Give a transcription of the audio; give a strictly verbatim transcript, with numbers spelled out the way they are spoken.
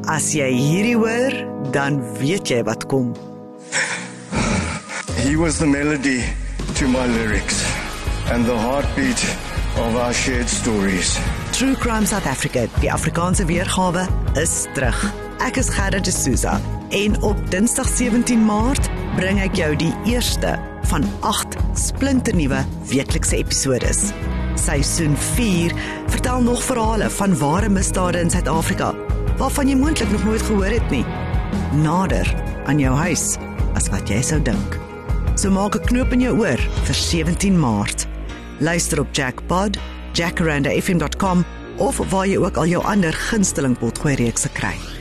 As jy hierdie hoor, dan weet jy wat kom. He was the melody to my lyrics and the heartbeat of our shared stories. True Crime South Africa, die Afrikaanse weergawe, is terug. Ek is Gerda de Souza en op Dinsdag sewentien Maart bring ek jou die eerste van agt splinternuwe weeklikse episodes. Seisoen vier vertel nog verhale van ware misdade in Suid-Afrika, waarvan jy moontlik nog nooit gehoor het nie. Nader aan jou huis as wat jy sou dink. So maak 'n knoop in jou oor vir sewentien Maart. Luister op Jackpod, jacaranda f m dot com of waar jy ook al jou ander gunsteling potgooi reekse kry.